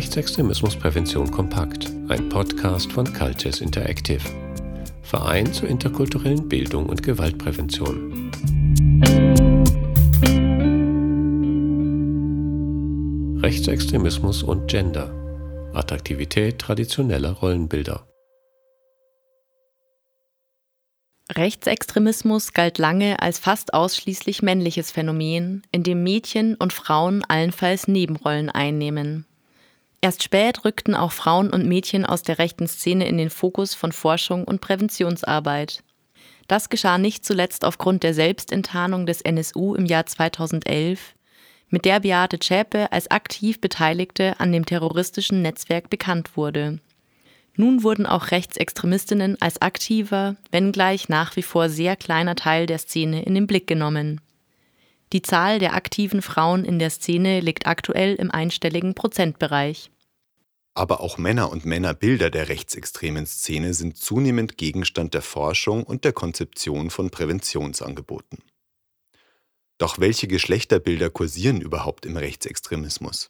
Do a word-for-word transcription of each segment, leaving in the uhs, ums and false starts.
Rechtsextremismusprävention kompakt, ein Podcast von Cultures Interactive. Verein zur interkulturellen Bildung und Gewaltprävention. Rechtsextremismus und Gender. Attraktivität traditioneller Rollenbilder. Rechtsextremismus galt lange als fast ausschließlich männliches Phänomen, in dem Mädchen und Frauen allenfalls Nebenrollen einnehmen. Erst spät rückten auch Frauen und Mädchen aus der rechten Szene in den Fokus von Forschung und Präventionsarbeit. Das geschah nicht zuletzt aufgrund der Selbstenttarnung des N S U im Jahr zweitausendelf, mit der Beate Zschäpe als aktiv Beteiligte an dem terroristischen Netzwerk bekannt wurde. Nun wurden auch Rechtsextremistinnen als aktiver, wenngleich nach wie vor sehr kleiner Teil der Szene in den Blick genommen. Die Zahl der aktiven Frauen in der Szene liegt aktuell im einstelligen Prozentbereich. Aber auch Männer und Männerbilder der rechtsextremen Szene sind zunehmend Gegenstand der Forschung und der Konzeption von Präventionsangeboten. Doch welche Geschlechterbilder kursieren überhaupt im Rechtsextremismus?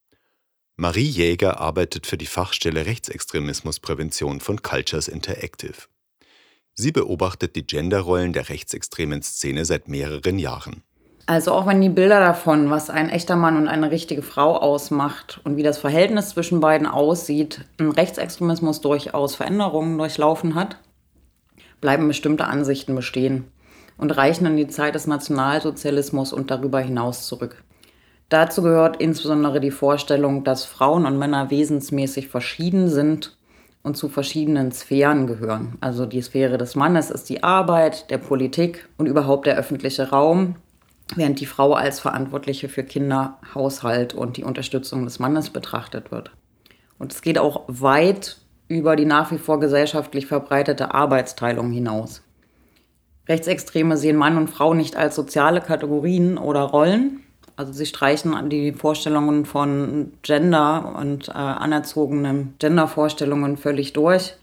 Marie Jäger arbeitet für die Fachstelle Rechtsextremismusprävention von Cultures Interactive. Sie beobachtet die Genderrollen der rechtsextremen Szene seit mehreren Jahren. Also auch wenn die Bilder davon, was ein echter Mann und eine richtige Frau ausmacht und wie das Verhältnis zwischen beiden aussieht, im Rechtsextremismus durchaus Veränderungen durchlaufen hat, bleiben bestimmte Ansichten bestehen und reichen in die Zeit des Nationalsozialismus und darüber hinaus zurück. Dazu gehört insbesondere die Vorstellung, dass Frauen und Männer wesensmäßig verschieden sind und zu verschiedenen Sphären gehören. Also die Sphäre des Mannes ist die Arbeit, der Politik und überhaupt der öffentliche Raum, während die Frau als Verantwortliche für Kinder, Haushalt und die Unterstützung des Mannes betrachtet wird. Und es geht auch weit über die nach wie vor gesellschaftlich verbreitete Arbeitsteilung hinaus. Rechtsextreme sehen Mann und Frau nicht als soziale Kategorien oder Rollen. Also sie streichen die Vorstellungen von Gender und äh, anerzogenen Gendervorstellungen völlig durch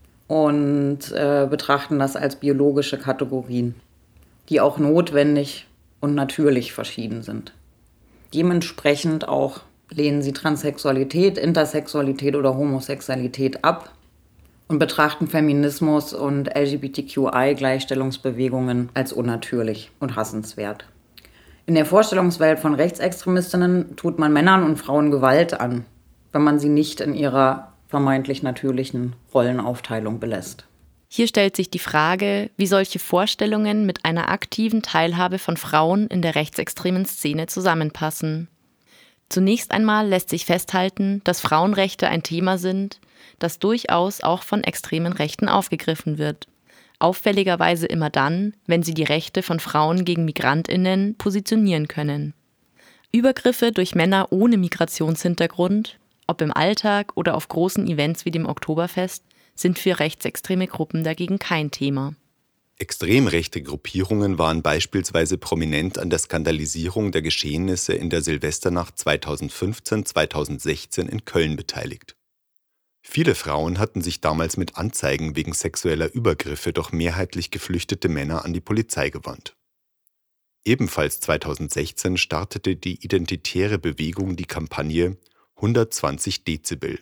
und äh, betrachten das als biologische Kategorien, die auch notwendig und natürlich verschieden sind. Dementsprechend auch lehnen sie Transsexualität, Intersexualität oder Homosexualität ab und betrachten Feminismus und L G B T Q I-Gleichstellungsbewegungen als unnatürlich und hassenswert. In der Vorstellungswelt von Rechtsextremistinnen tut man Männern und Frauen Gewalt an, wenn man sie nicht in ihrer vermeintlich natürlichen Rollenaufteilung belässt. Hier stellt sich die Frage, wie solche Vorstellungen mit einer aktiven Teilhabe von Frauen in der rechtsextremen Szene zusammenpassen. Zunächst einmal lässt sich festhalten, dass Frauenrechte ein Thema sind, das durchaus auch von extremen Rechten aufgegriffen wird. Auffälligerweise immer dann, wenn sie die Rechte von Frauen gegen MigrantInnen positionieren können. Übergriffe durch Männer ohne Migrationshintergrund, ob im Alltag oder auf großen Events wie dem Oktoberfest, sind für rechtsextreme Gruppen dagegen kein Thema. Extrem rechte Gruppierungen waren beispielsweise prominent an der Skandalisierung der Geschehnisse in der Silvesternacht zweitausendfünfzehn zweitausendsechzehn in Köln beteiligt. Viele Frauen hatten sich damals mit Anzeigen wegen sexueller Übergriffe durch mehrheitlich geflüchtete Männer an die Polizei gewandt. Ebenfalls zweitausendsechzehn startete die identitäre Bewegung die Kampagne hundertzwanzig Dezibel.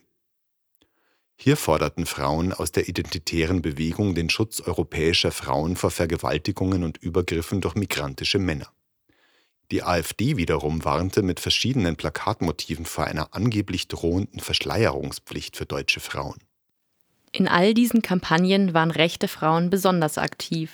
Hier forderten Frauen aus der identitären Bewegung den Schutz europäischer Frauen vor Vergewaltigungen und Übergriffen durch migrantische Männer. Die AfD wiederum warnte mit verschiedenen Plakatmotiven vor einer angeblich drohenden Verschleierungspflicht für deutsche Frauen. In all diesen Kampagnen waren rechte Frauen besonders aktiv.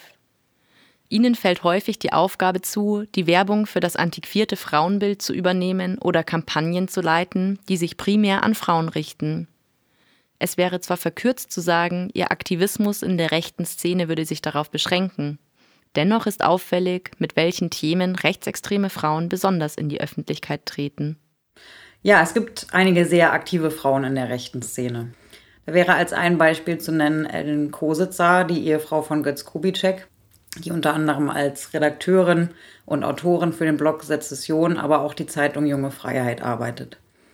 Ihnen fällt häufig die Aufgabe zu, die Werbung für das antiquierte Frauenbild zu übernehmen oder Kampagnen zu leiten, die sich primär an Frauen richten. Es wäre zwar verkürzt zu sagen, ihr Aktivismus in der rechten Szene würde sich darauf beschränken. Dennoch ist auffällig, mit welchen Themen rechtsextreme Frauen besonders in die Öffentlichkeit treten. Ja, es gibt einige sehr aktive Frauen in der rechten Szene. Da wäre als ein Beispiel zu nennen Ellen Kositzer, die Ehefrau von Götz Kubitschek, die unter anderem als Redakteurin und Autorin für den Blog Sezession, aber auch die Zeitung Junge Freiheit arbeitet.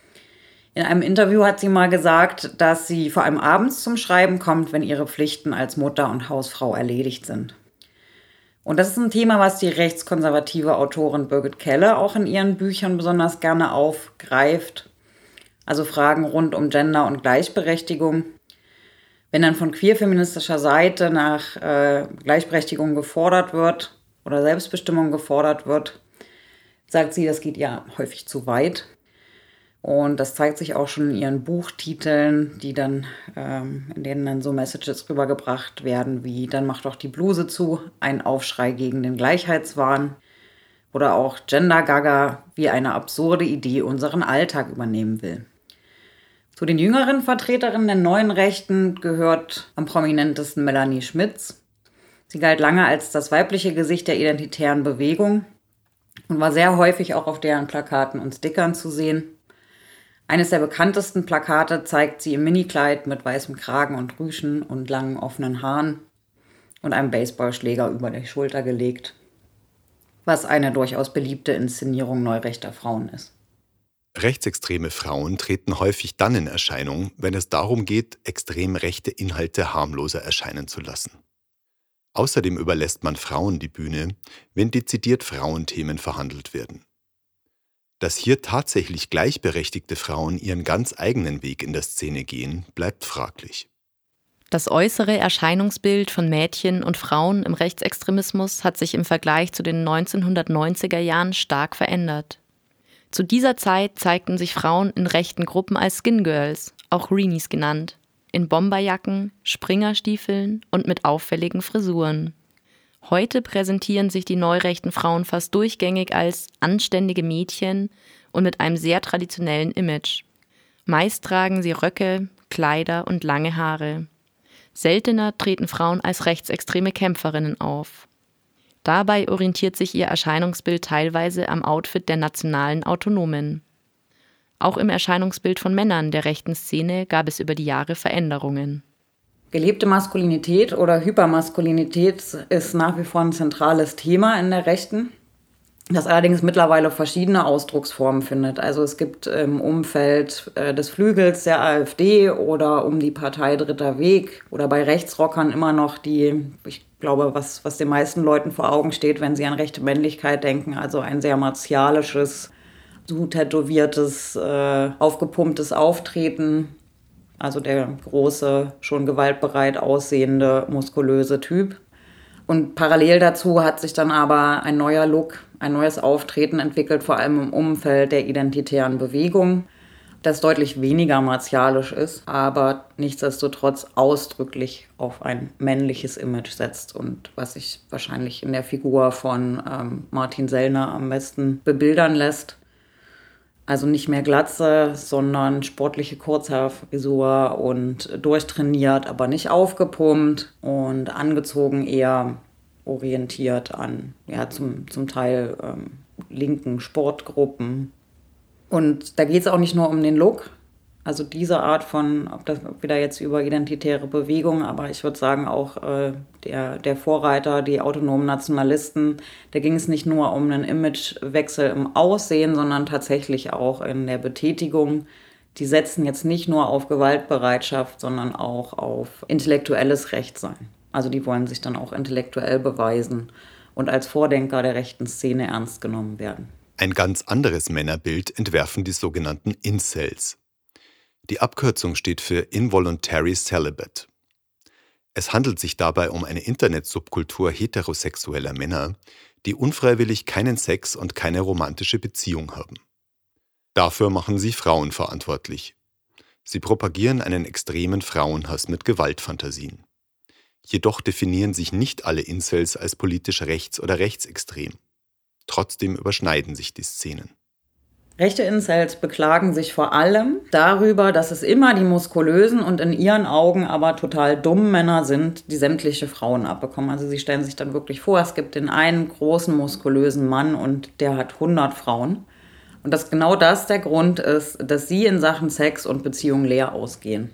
In einem Interview hat sie mal gesagt, dass sie vor allem abends zum Schreiben kommt, wenn ihre Pflichten als Mutter und Hausfrau erledigt sind. Und das ist ein Thema, was die rechtskonservative Autorin Birgit Kelle auch in ihren Büchern besonders gerne aufgreift. also Fragen rund um Gender und Gleichberechtigung. Wenn dann von queer-feministischer Seite nach äh, Gleichberechtigung gefordert wird oder Selbstbestimmung gefordert wird, sagt sie, das geht ihr häufig zu weit. Und das zeigt sich auch schon in ihren Buchtiteln, die dann, ähm, in denen dann so Messages rübergebracht werden wie "Dann mach doch die Bluse zu", ein Aufschrei gegen den Gleichheitswahn. Oder auch Gender Gaga, wie eine absurde Idee unseren Alltag übernehmen will. Zu den jüngeren Vertreterinnen der neuen Rechten gehört am prominentesten Melanie Schmitz. Sie galt lange als das weibliche Gesicht der identitären Bewegung und war sehr häufig auch auf deren Plakaten und Stickern zu sehen. Eines der bekanntesten Plakate zeigt sie im Minikleid mit weißem Kragen und Rüschen und langen offenen Haaren und einem Baseballschläger über die Schulter gelegt, was eine durchaus beliebte Inszenierung neurechter Frauen ist. Rechtsextreme Frauen treten häufig dann in Erscheinung, wenn es darum geht, extrem rechte Inhalte harmloser erscheinen zu lassen. Außerdem überlässt man Frauen die Bühne, wenn dezidiert Frauenthemen verhandelt werden. Dass hier tatsächlich gleichberechtigte Frauen ihren ganz eigenen Weg in der Szene gehen, bleibt fraglich. Das äußere Erscheinungsbild von Mädchen und Frauen im Rechtsextremismus hat sich im Vergleich zu den neunzehnhundertneunziger Jahren stark verändert. Zu dieser Zeit zeigten sich Frauen in rechten Gruppen als Skin Girls, auch Greenies genannt, in Bomberjacken, Springerstiefeln und mit auffälligen Frisuren. Heute präsentieren sich die neurechten Frauen fast durchgängig als anständige Mädchen und mit einem sehr traditionellen Image. Meist tragen sie Röcke, Kleider und lange Haare. Seltener treten Frauen als rechtsextreme Kämpferinnen auf. Dabei orientiert sich ihr Erscheinungsbild teilweise am Outfit der nationalen Autonomen. Auch im Erscheinungsbild von Männern der rechten Szene gab es über die Jahre Veränderungen. Gelebte Maskulinität oder Hypermaskulinität ist nach wie vor ein zentrales Thema in der Rechten, das allerdings mittlerweile verschiedene Ausdrucksformen findet. Also es gibt im Umfeld des Flügels der AfD oder um die Partei Dritter Weg oder bei Rechtsrockern immer noch die, ich glaube, was, was den meisten Leuten vor Augen steht, wenn sie an rechte Männlichkeit denken, also ein sehr martialisches, zutätowiertes, äh, aufgepumptes Auftreten. Also der große, schon gewaltbereit aussehende, muskulöse Typ. Und parallel dazu hat sich dann aber ein neuer Look, ein neues Auftreten entwickelt, vor allem im Umfeld der identitären Bewegung, das deutlich weniger martialisch ist, aber nichtsdestotrotz ausdrücklich auf ein männliches Image setzt und was sich wahrscheinlich in der Figur von ähm, Martin Sellner am besten bebildern lässt. Also nicht mehr Glatze, sondern sportliche Kurzhaarfrisur und durchtrainiert, aber nicht aufgepumpt und angezogen eher orientiert an, ja, zum, zum Teil ähm, linken Sportgruppen. Und da geht es auch nicht nur um den Look, also diese Art von, ob das wieder jetzt über identitäre Bewegung, aber ich würde sagen auch äh, der, der Vorreiter, die autonomen Nationalisten, da ging es nicht nur um einen Imagewechsel im Aussehen, sondern tatsächlich auch in der Betätigung. Die setzen jetzt nicht nur auf Gewaltbereitschaft, sondern auch auf intellektuelles Rechtsein. Also die wollen sich dann auch intellektuell beweisen und als Vordenker der rechten Szene ernst genommen werden. Ein ganz anderes Männerbild entwerfen die sogenannten Incels. Die Abkürzung steht für Involuntary Celibate. Es handelt sich dabei um eine Internetsubkultur heterosexueller Männer, die unfreiwillig keinen Sex und keine romantische Beziehung haben. Dafür machen sie Frauen verantwortlich. Sie propagieren einen extremen Frauenhass mit Gewaltfantasien. Jedoch definieren sich nicht alle Incels als politisch rechts- oder rechtsextrem. Trotzdem überschneiden sich die Szenen. Rechte Incels beklagen sich vor allem darüber, dass es immer die muskulösen und in ihren Augen aber total dummen Männer sind, die sämtliche Frauen abbekommen. Also sie stellen sich dann wirklich vor, es gibt den einen großen muskulösen Mann und der hat hundert Frauen. Und dass genau das der Grund ist, dass sie in Sachen Sex und Beziehung leer ausgehen.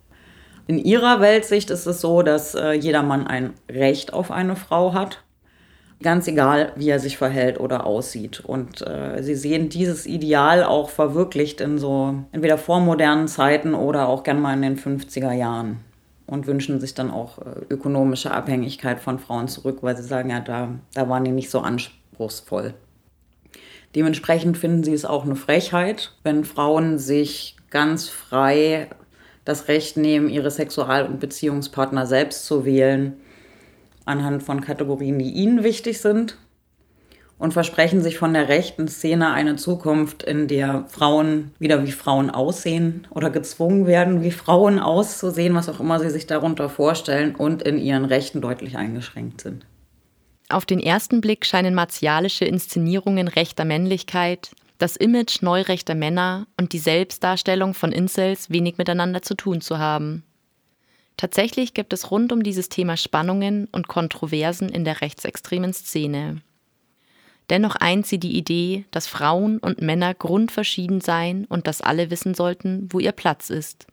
In ihrer Weltsicht ist es so, dass äh, jeder Mann ein Recht auf eine Frau hat. Ganz egal, wie er sich verhält oder aussieht. Und äh, sie sehen dieses Ideal auch verwirklicht in so entweder vormodernen Zeiten oder auch gern mal in den fünfziger Jahren. Und wünschen sich dann auch äh, ökonomische Abhängigkeit von Frauen zurück, weil sie sagen, ja, da, da waren die nicht so anspruchsvoll. Dementsprechend finden sie es auch eine Frechheit, wenn Frauen sich ganz frei das Recht nehmen, ihre Sexual- und Beziehungspartner selbst zu wählen, anhand von Kategorien, die ihnen wichtig sind, und versprechen sich von der rechten Szene eine Zukunft, in der Frauen wieder wie Frauen aussehen oder gezwungen werden, wie Frauen auszusehen, was auch immer sie sich darunter vorstellen, und in ihren Rechten deutlich eingeschränkt sind. Auf den ersten Blick scheinen martialische Inszenierungen rechter Männlichkeit, das Image neurechter Männer und die Selbstdarstellung von Incels wenig miteinander zu tun zu haben. Tatsächlich gibt es rund um dieses Thema Spannungen und Kontroversen in der rechtsextremen Szene. Dennoch eint sie die Idee, dass Frauen und Männer grundverschieden seien und dass alle wissen sollten, wo ihr Platz ist.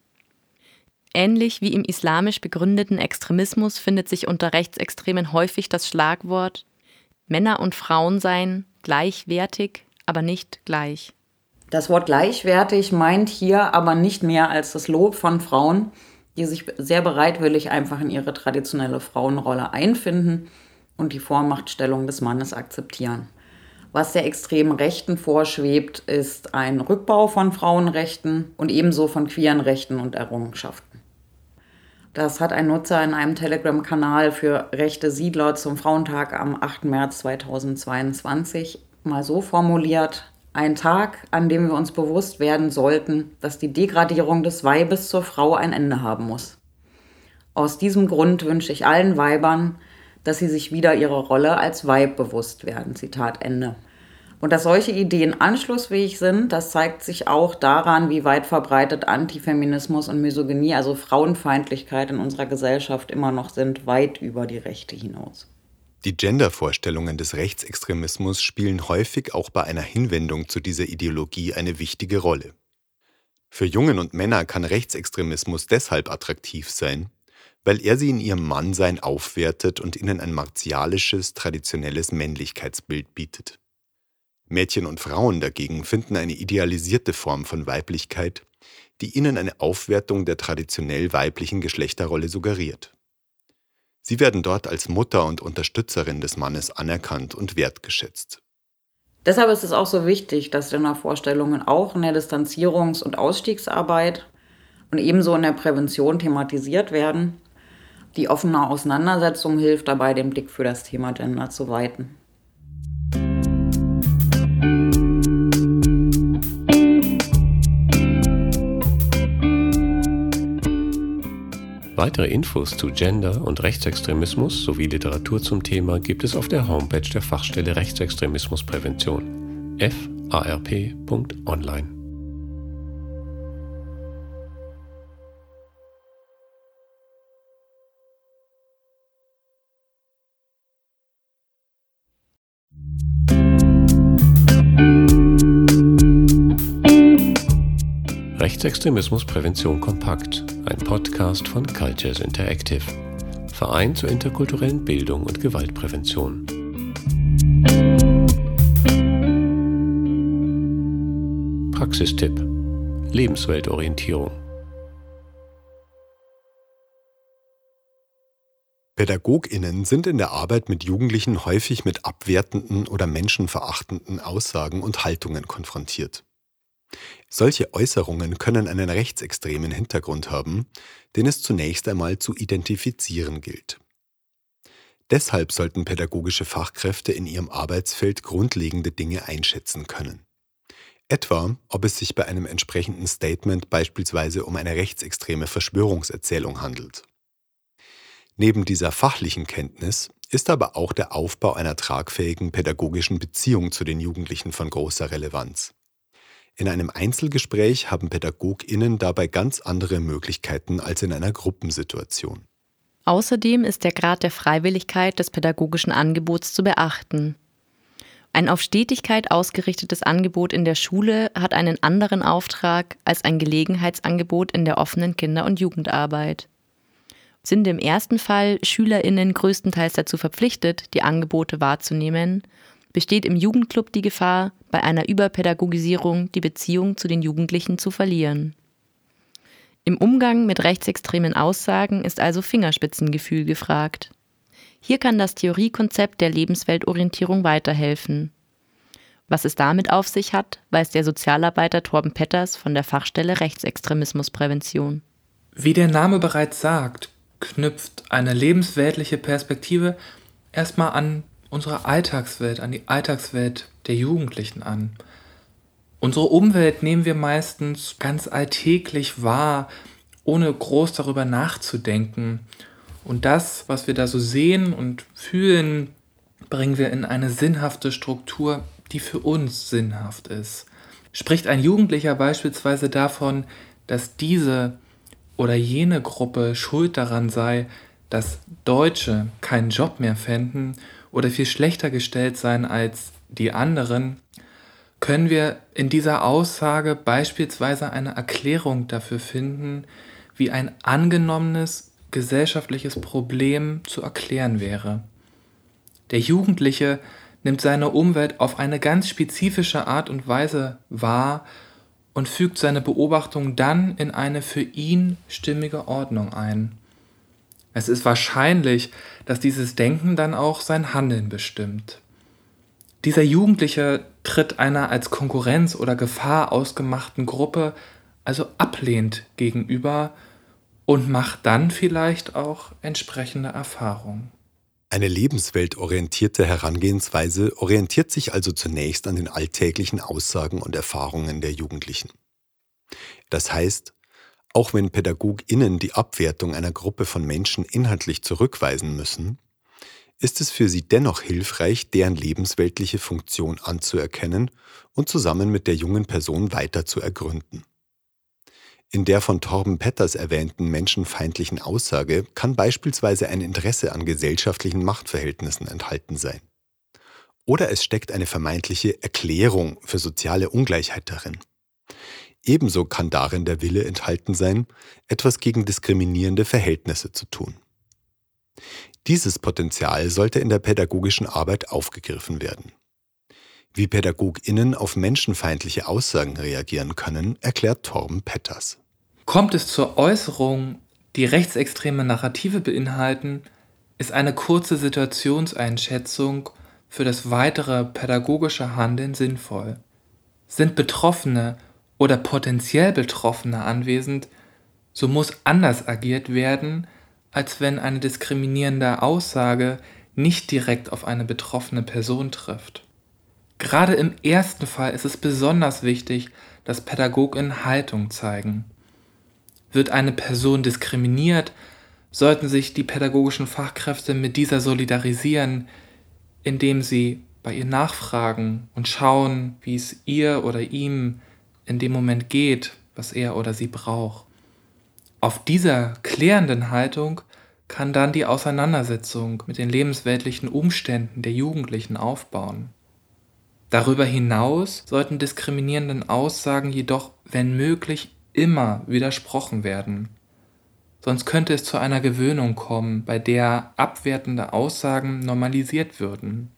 Ähnlich wie im islamisch begründeten Extremismus findet sich unter Rechtsextremen häufig das Schlagwort Männer und Frauen seien gleichwertig, aber nicht gleich. Das Wort gleichwertig meint hier aber nicht mehr als das Lob von Frauen, die sich sehr bereitwillig einfach in ihre traditionelle Frauenrolle einfinden und die Vormachtstellung des Mannes akzeptieren. Was der extremen Rechten vorschwebt, ist ein Rückbau von Frauenrechten und ebenso von queeren Rechten und Errungenschaften. Das hat ein Nutzer in einem Telegram-Kanal für rechte Siedler zum Frauentag am achten März zweitausendzweiundzwanzig mal so formuliert: Ein Tag, an dem wir uns bewusst werden sollten, dass die Degradierung des Weibes zur Frau ein Ende haben muss. Aus diesem Grund wünsche ich allen Weibern, dass sie sich wieder ihrer Rolle als Weib bewusst werden. Zitat Ende. Und dass solche Ideen anschlussfähig sind, das zeigt sich auch daran, wie weit verbreitet Antifeminismus und Misogynie, also Frauenfeindlichkeit in unserer Gesellschaft immer noch sind, weit über die Rechte hinaus. Die Gendervorstellungen des Rechtsextremismus spielen häufig auch bei einer Hinwendung zu dieser Ideologie eine wichtige Rolle. Für Jungen und Männer kann Rechtsextremismus deshalb attraktiv sein, weil er sie in ihrem Mannsein aufwertet und ihnen ein martialisches, traditionelles Männlichkeitsbild bietet. Mädchen und Frauen dagegen finden eine idealisierte Form von Weiblichkeit, die ihnen eine Aufwertung der traditionell weiblichen Geschlechterrolle suggeriert. Sie werden dort als Mutter und Unterstützerin des Mannes anerkannt und wertgeschätzt. Deshalb ist es auch so wichtig, dass Gendervorstellungen auch in der Distanzierungs- und Ausstiegsarbeit und ebenso in der Prävention thematisiert werden. Die offene Auseinandersetzung hilft dabei, den Blick für das Thema Gender zu weiten. Weitere Infos zu Gender und Rechtsextremismus sowie Literatur zum Thema gibt es auf der Homepage der Fachstelle Rechtsextremismusprävention f a r p punkt online. Rechtsextremismusprävention kompakt, ein Podcast von Cultures Interactive, Verein zur interkulturellen Bildung und Gewaltprävention. Praxistipp: Lebensweltorientierung. PädagogInnen sind in der Arbeit mit Jugendlichen häufig mit abwertenden oder menschenverachtenden Aussagen und Haltungen konfrontiert. Solche Äußerungen können einen rechtsextremen Hintergrund haben, den es zunächst einmal zu identifizieren gilt. Deshalb sollten pädagogische Fachkräfte in ihrem Arbeitsfeld grundlegende Dinge einschätzen können. Etwa, ob es sich bei einem entsprechenden Statement beispielsweise um eine rechtsextreme Verschwörungserzählung handelt. Neben dieser fachlichen Kenntnis ist aber auch der Aufbau einer tragfähigen pädagogischen Beziehung zu den Jugendlichen von großer Relevanz. In einem Einzelgespräch haben PädagogInnen dabei ganz andere Möglichkeiten als in einer Gruppensituation. Außerdem ist der Grad der Freiwilligkeit des pädagogischen Angebots zu beachten. Ein auf Stetigkeit ausgerichtetes Angebot in der Schule hat einen anderen Auftrag als ein Gelegenheitsangebot in der offenen Kinder- und Jugendarbeit. Sind im ersten Fall SchülerInnen größtenteils dazu verpflichtet, die Angebote wahrzunehmen, besteht im Jugendclub die Gefahr, bei einer Überpädagogisierung die Beziehung zu den Jugendlichen zu verlieren. Im Umgang mit rechtsextremen Aussagen ist also Fingerspitzengefühl gefragt. Hier kann das Theoriekonzept der Lebensweltorientierung weiterhelfen. Was es damit auf sich hat, weiß der Sozialarbeiter Torben Petters von der Fachstelle Rechtsextremismusprävention. Wie der Name bereits sagt, knüpft eine lebensweltliche Perspektive erstmal an unsere Alltagswelt, an die Alltagswelt der Jugendlichen an. Unsere Umwelt nehmen wir meistens ganz alltäglich wahr, ohne groß darüber nachzudenken. Und das, was wir da so sehen und fühlen, bringen wir in eine sinnhafte Struktur, die für uns sinnhaft ist. Spricht ein Jugendlicher beispielsweise davon, dass diese oder jene Gruppe schuld daran sei, dass Deutsche keinen Job mehr fänden oder viel schlechter gestellt seien als die anderen, können wir in dieser Aussage beispielsweise eine Erklärung dafür finden, wie ein angenommenes gesellschaftliches Problem zu erklären wäre. Der Jugendliche nimmt seine Umwelt auf eine ganz spezifische Art und Weise wahr und fügt seine Beobachtung dann in eine für ihn stimmige Ordnung ein. Es ist wahrscheinlich, dass dieses Denken dann auch sein Handeln bestimmt. Dieser Jugendliche tritt einer als Konkurrenz oder Gefahr ausgemachten Gruppe also ablehnend gegenüber und macht dann vielleicht auch entsprechende Erfahrungen. Eine lebensweltorientierte Herangehensweise orientiert sich also zunächst an den alltäglichen Aussagen und Erfahrungen der Jugendlichen. Das heißt, auch wenn PädagogInnen die Abwertung einer Gruppe von Menschen inhaltlich zurückweisen müssen, ist es für sie dennoch hilfreich, deren lebensweltliche Funktion anzuerkennen und zusammen mit der jungen Person weiter zu ergründen. In der von Torben Petters erwähnten menschenfeindlichen Aussage kann beispielsweise ein Interesse an gesellschaftlichen Machtverhältnissen enthalten sein. Oder es steckt eine vermeintliche Erklärung für soziale Ungleichheit darin. Ebenso kann darin der Wille enthalten sein, etwas gegen diskriminierende Verhältnisse zu tun. Dieses Potenzial sollte in der pädagogischen Arbeit aufgegriffen werden. Wie PädagogInnen auf menschenfeindliche Aussagen reagieren können, erklärt Torben Petters. Kommt es zur Äußerung, die rechtsextreme Narrative beinhalten, ist eine kurze Situationseinschätzung für das weitere pädagogische Handeln sinnvoll. Sind Betroffene oder potenziell Betroffene anwesend, so muss anders agiert werden, als wenn eine diskriminierende Aussage nicht direkt auf eine betroffene Person trifft. Gerade im ersten Fall ist es besonders wichtig, dass PädagogInnen Haltung zeigen. Wird eine Person diskriminiert, sollten sich die pädagogischen Fachkräfte mit dieser solidarisieren, indem sie bei ihr nachfragen und schauen, wie es ihr oder ihm in dem Moment geht, was er oder sie braucht. Auf dieser klärenden Haltung kann dann die Auseinandersetzung mit den lebensweltlichen Umständen der Jugendlichen aufbauen. Darüber hinaus sollten diskriminierenden Aussagen jedoch, wenn möglich, immer widersprochen werden. Sonst könnte es zu einer Gewöhnung kommen, bei der abwertende Aussagen normalisiert würden.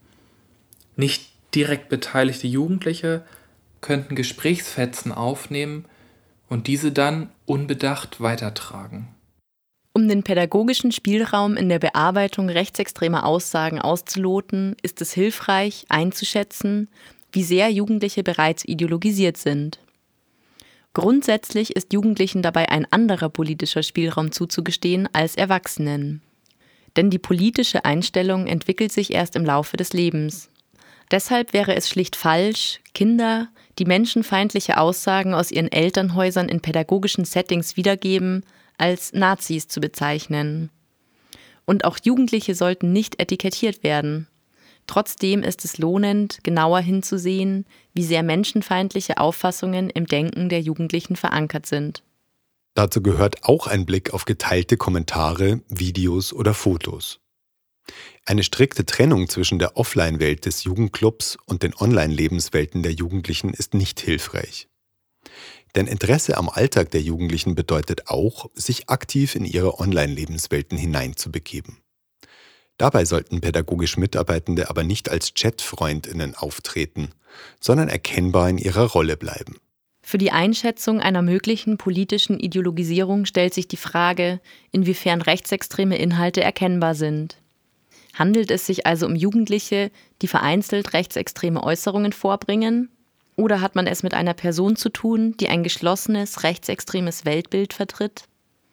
Nicht direkt beteiligte Jugendliche könnten Gesprächsfetzen aufnehmen und diese dann unbedacht weitertragen. Um den pädagogischen Spielraum in der Bearbeitung rechtsextremer Aussagen auszuloten, ist es hilfreich, einzuschätzen, wie sehr Jugendliche bereits ideologisiert sind. Grundsätzlich ist Jugendlichen dabei ein anderer politischer Spielraum zuzugestehen als Erwachsenen. Denn die politische Einstellung entwickelt sich erst im Laufe des Lebens. Deshalb wäre es schlicht falsch, Kinder, die menschenfeindliche Aussagen aus ihren Elternhäusern in pädagogischen Settings wiedergeben, als Nazis zu bezeichnen. Und auch Jugendliche sollten nicht etikettiert werden. Trotzdem ist es lohnend, genauer hinzusehen, wie sehr menschenfeindliche Auffassungen im Denken der Jugendlichen verankert sind. Dazu gehört auch ein Blick auf geteilte Kommentare, Videos oder Fotos. Eine strikte Trennung zwischen der Offline-Welt des Jugendclubs und den Online-Lebenswelten der Jugendlichen ist nicht hilfreich. Denn Interesse am Alltag der Jugendlichen bedeutet auch, sich aktiv in ihre Online-Lebenswelten hineinzubegeben. Dabei sollten pädagogisch Mitarbeitende aber nicht als Chat-FreundInnen auftreten, sondern erkennbar in ihrer Rolle bleiben. Für die Einschätzung einer möglichen politischen Ideologisierung stellt sich die Frage, inwiefern rechtsextreme Inhalte erkennbar sind. Handelt es sich also um Jugendliche, die vereinzelt rechtsextreme Äußerungen vorbringen? Oder hat man es mit einer Person zu tun, die ein geschlossenes, rechtsextremes Weltbild vertritt?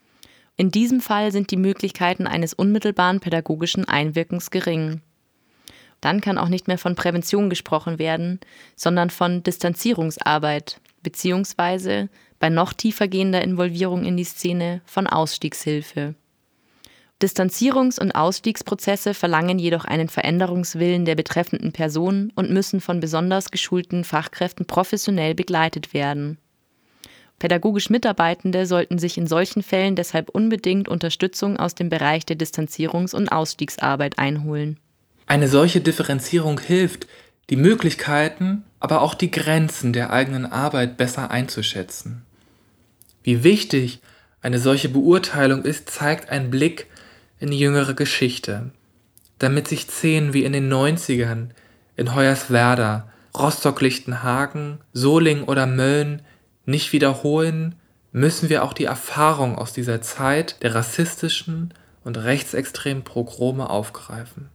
In diesem Fall sind die Möglichkeiten eines unmittelbaren pädagogischen Einwirkens gering. Dann kann auch nicht mehr von Prävention gesprochen werden, sondern von Distanzierungsarbeit, beziehungsweise bei noch tiefergehender Involvierung in die Szene von Ausstiegshilfe. Distanzierungs- und Ausstiegsprozesse verlangen jedoch einen Veränderungswillen der betreffenden Person und müssen von besonders geschulten Fachkräften professionell begleitet werden. Pädagogisch Mitarbeitende sollten sich in solchen Fällen deshalb unbedingt Unterstützung aus dem Bereich der Distanzierungs- und Ausstiegsarbeit einholen. Eine solche Differenzierung hilft, die Möglichkeiten, aber auch die Grenzen der eigenen Arbeit besser einzuschätzen. Wie wichtig eine solche Beurteilung ist, zeigt ein Blick in die jüngere Geschichte. Damit sich Szenen wie in den neunzigern in Hoyerswerda, Rostock-Lichtenhagen, Solingen oder Mölln nicht wiederholen, müssen wir auch die Erfahrung aus dieser Zeit der rassistischen und rechtsextremen Pogrome aufgreifen.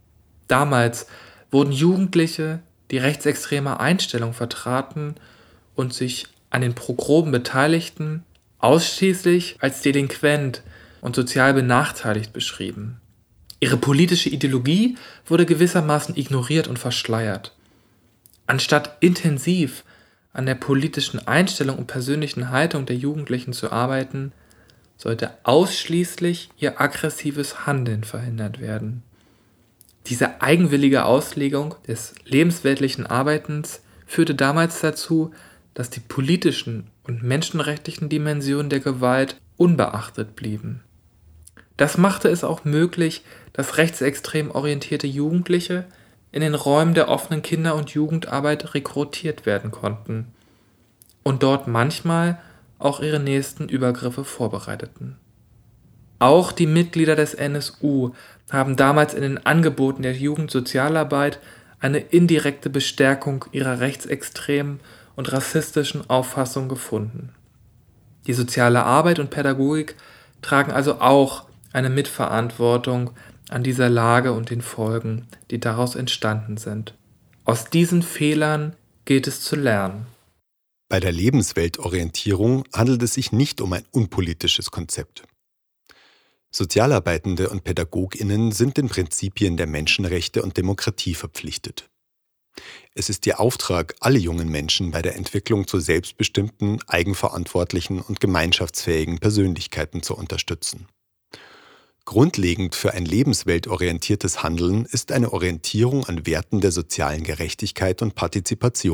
Damals wurden Jugendliche, die rechtsextreme Einstellung vertraten und sich an den Pogromen beteiligten, ausschließlich als delinquent und sozial benachteiligt beschrieben. Ihre politische Ideologie wurde gewissermaßen ignoriert und verschleiert. Anstatt intensiv an der politischen Einstellung und persönlichen Haltung der Jugendlichen zu arbeiten, sollte ausschließlich ihr aggressives Handeln verhindert werden. Diese eigenwillige Auslegung des lebensweltlichen Arbeitens führte damals dazu, dass die politischen und menschenrechtlichen Dimensionen der Gewalt unbeachtet blieben. Das machte es auch möglich, dass rechtsextrem orientierte Jugendliche in den Räumen der offenen Kinder- und Jugendarbeit rekrutiert werden konnten und dort manchmal auch ihre nächsten Übergriffe vorbereiteten. Auch die Mitglieder des N S U haben damals in den Angeboten der Jugendsozialarbeit eine indirekte Bestärkung ihrer rechtsextremen und rassistischen Auffassung gefunden. Die soziale Arbeit und Pädagogik tragen also auch eine Mitverantwortung an dieser Lage und den Folgen, die daraus entstanden sind. Aus diesen Fehlern gilt es zu lernen. Bei der Lebensweltorientierung handelt es sich nicht um ein unpolitisches Konzept. Sozialarbeitende und PädagogInnen sind den Prinzipien der Menschenrechte und Demokratie verpflichtet. Es ist ihr Auftrag, alle jungen Menschen bei der Entwicklung zu selbstbestimmten, eigenverantwortlichen und gemeinschaftsfähigen Persönlichkeiten zu unterstützen. Grundlegend für ein lebensweltorientiertes Handeln ist eine Orientierung an Werten der sozialen Gerechtigkeit und Partizipation.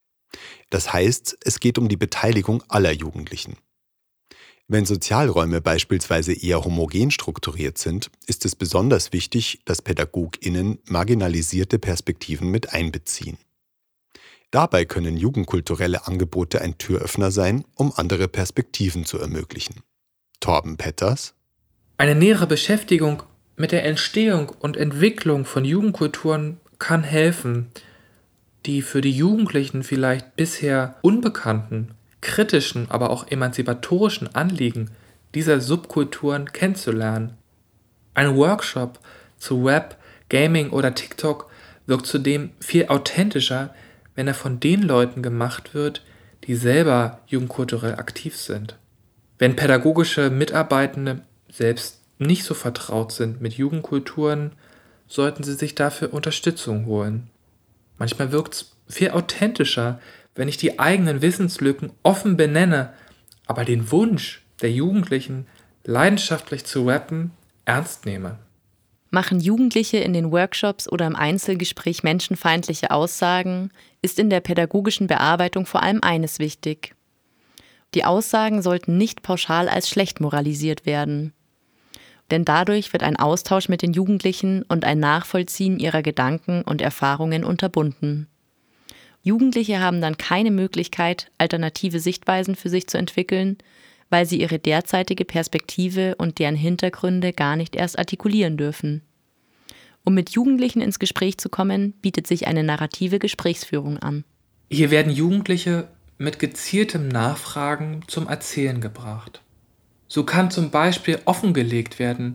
Das heißt, es geht um die Beteiligung aller Jugendlichen. Wenn Sozialräume beispielsweise eher homogen strukturiert sind, ist es besonders wichtig, dass PädagogInnen marginalisierte Perspektiven mit einbeziehen. Dabei können jugendkulturelle Angebote ein Türöffner sein, um andere Perspektiven zu ermöglichen. Torben Petters: Eine nähere Beschäftigung mit der Entstehung und Entwicklung von Jugendkulturen kann helfen, die für die Jugendlichen vielleicht bisher unbekannten, kritischen, aber auch emanzipatorischen Anliegen dieser Subkulturen kennenzulernen. Ein Workshop zu Web, Gaming oder TikTok wirkt zudem viel authentischer, wenn er von den Leuten gemacht wird, die selber jugendkulturell aktiv sind. Wenn pädagogische Mitarbeitende selbst nicht so vertraut sind mit Jugendkulturen, sollten sie sich dafür Unterstützung holen. Manchmal wirkt es viel authentischer, wenn ich die eigenen Wissenslücken offen benenne, aber den Wunsch der Jugendlichen, leidenschaftlich zu rappen, ernst nehme. Machen Jugendliche in den Workshops oder im Einzelgespräch menschenfeindliche Aussagen, ist in der pädagogischen Bearbeitung vor allem eines wichtig. Die Aussagen sollten nicht pauschal als schlecht moralisiert werden. Denn dadurch wird ein Austausch mit den Jugendlichen und ein Nachvollziehen ihrer Gedanken und Erfahrungen unterbunden. Jugendliche haben dann keine Möglichkeit, alternative Sichtweisen für sich zu entwickeln, weil sie ihre derzeitige Perspektive und deren Hintergründe gar nicht erst artikulieren dürfen. Um mit Jugendlichen ins Gespräch zu kommen, bietet sich eine narrative Gesprächsführung an. Hier werden Jugendliche mit gezieltem Nachfragen zum Erzählen gebracht. So kann zum Beispiel offengelegt werden,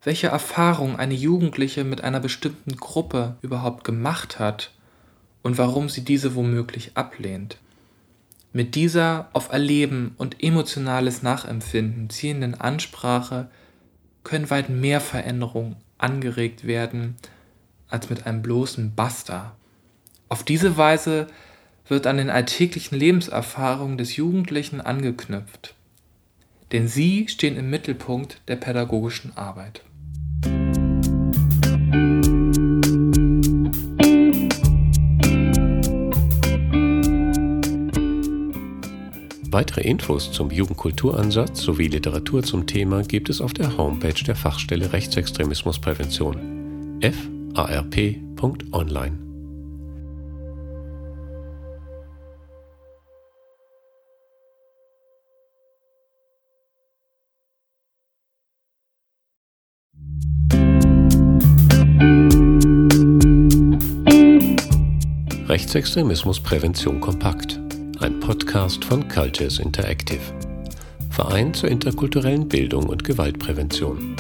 welche Erfahrung eine Jugendliche mit einer bestimmten Gruppe überhaupt gemacht hat und warum sie diese womöglich ablehnt. Mit dieser auf Erleben und emotionales Nachempfinden zielenden Ansprache können weit mehr Veränderungen angeregt werden als mit einem bloßen Basta. Auf diese Weise wird an den alltäglichen Lebenserfahrungen des Jugendlichen angeknüpft. Denn sie stehen im Mittelpunkt der pädagogischen Arbeit. Weitere Infos zum Jugendkulturansatz sowie Literatur zum Thema gibt es auf der Homepage der Fachstelle Rechtsextremismusprävention f a r p punkt online. Rechtsextremismusprävention kompakt. Ein Podcast von Cultures Interactive. Verein zur interkulturellen Bildung und Gewaltprävention.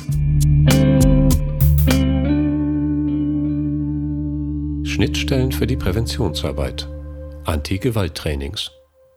Schnittstellen für die Präventionsarbeit. Anti-Gewalt-Trainings.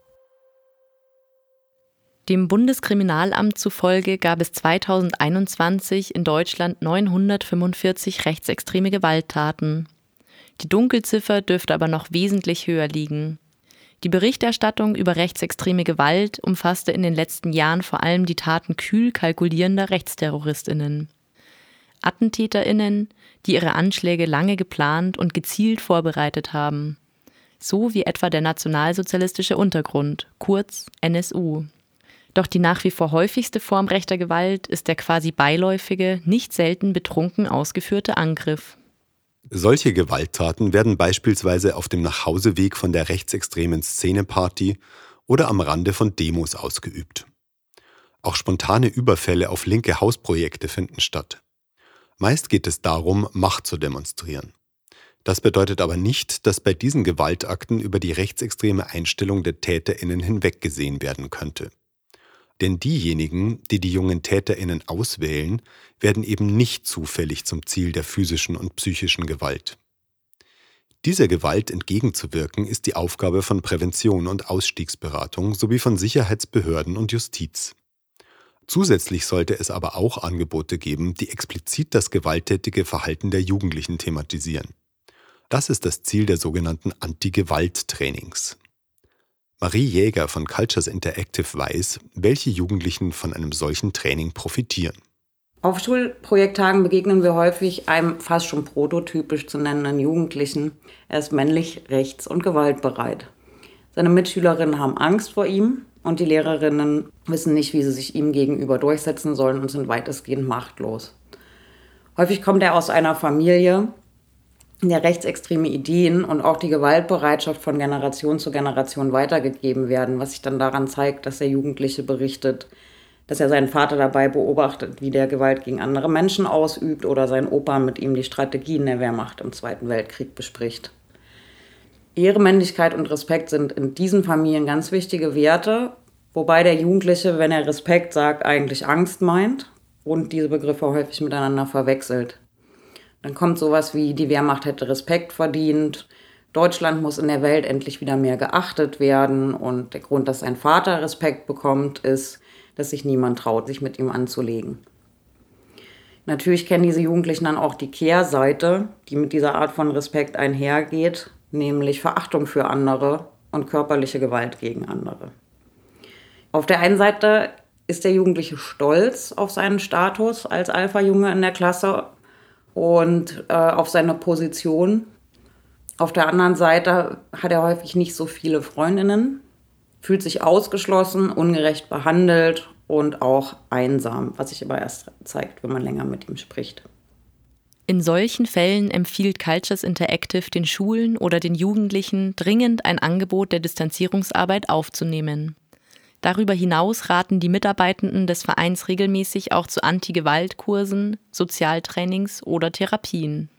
Dem Bundeskriminalamt zufolge gab es zweitausendeinundzwanzig in Deutschland neunhundertfünfundvierzig rechtsextreme Gewalttaten. Die Dunkelziffer dürfte aber noch wesentlich höher liegen. Die Berichterstattung über rechtsextreme Gewalt umfasste in den letzten Jahren vor allem die Taten kühl kalkulierender RechtsterroristInnen. AttentäterInnen, die ihre Anschläge lange geplant und gezielt vorbereitet haben. So wie etwa der nationalsozialistische Untergrund, kurz N S U. Doch die nach wie vor häufigste Form rechter Gewalt ist der quasi beiläufige, nicht selten betrunken ausgeführte Angriff. Solche Gewalttaten werden beispielsweise auf dem Nachhauseweg von der rechtsextremen Szeneparty oder am Rande von Demos ausgeübt. Auch spontane Überfälle auf linke Hausprojekte finden statt. Meist geht es darum, Macht zu demonstrieren. Das bedeutet aber nicht, dass bei diesen Gewaltakten über die rechtsextreme Einstellung der TäterInnen hinweggesehen werden könnte. Denn diejenigen, die die jungen TäterInnen auswählen, werden eben nicht zufällig zum Ziel der physischen und psychischen Gewalt. Dieser Gewalt entgegenzuwirken ist die Aufgabe von Prävention und Ausstiegsberatung sowie von Sicherheitsbehörden und Justiz. Zusätzlich sollte es aber auch Angebote geben, die explizit das gewalttätige Verhalten der Jugendlichen thematisieren. Das ist das Ziel der sogenannten Anti-Gewalt-Trainings. Marie Jäger von Cultures Interactive weiß, welche Jugendlichen von einem solchen Training profitieren. Auf Schulprojekttagen begegnen wir häufig einem fast schon prototypisch zu nennenden Jugendlichen. Er ist männlich, rechts- und gewaltbereit. Seine Mitschülerinnen haben Angst vor ihm und die Lehrerinnen wissen nicht, wie sie sich ihm gegenüber durchsetzen sollen und sind weitestgehend machtlos. Häufig kommt er aus einer Familie, in der rechtsextreme Ideen und auch die Gewaltbereitschaft von Generation zu Generation weitergegeben werden, was sich dann daran zeigt, dass der Jugendliche berichtet, dass er seinen Vater dabei beobachtet, wie der Gewalt gegen andere Menschen ausübt oder sein Opa mit ihm die Strategien der Wehrmacht im Zweiten Weltkrieg bespricht. Ehre, Männlichkeit und Respekt sind in diesen Familien ganz wichtige Werte, wobei der Jugendliche, wenn er Respekt sagt, eigentlich Angst meint und diese Begriffe häufig miteinander verwechselt. Dann kommt sowas wie, die Wehrmacht hätte Respekt verdient, Deutschland muss in der Welt endlich wieder mehr geachtet werden und der Grund, dass sein Vater Respekt bekommt, ist, dass sich niemand traut, sich mit ihm anzulegen. Natürlich kennen diese Jugendlichen dann auch die Kehrseite, die mit dieser Art von Respekt einhergeht, nämlich Verachtung für andere und körperliche Gewalt gegen andere. Auf der einen Seite ist der Jugendliche stolz auf seinen Status als Alpha-Junge in der Klasse und äh, auf seine Position. Auf der anderen Seite hat er häufig nicht so viele Freundinnen, fühlt sich ausgeschlossen, ungerecht behandelt und auch einsam, was sich aber erst zeigt, wenn man länger mit ihm spricht. In solchen Fällen empfiehlt Cultures Interactive den Schulen oder den Jugendlichen dringend ein Angebot der Distanzierungsarbeit aufzunehmen. Darüber hinaus raten die Mitarbeitenden des Vereins regelmäßig auch zu Anti-Gewalt-Kursen, Sozialtrainings oder Therapien.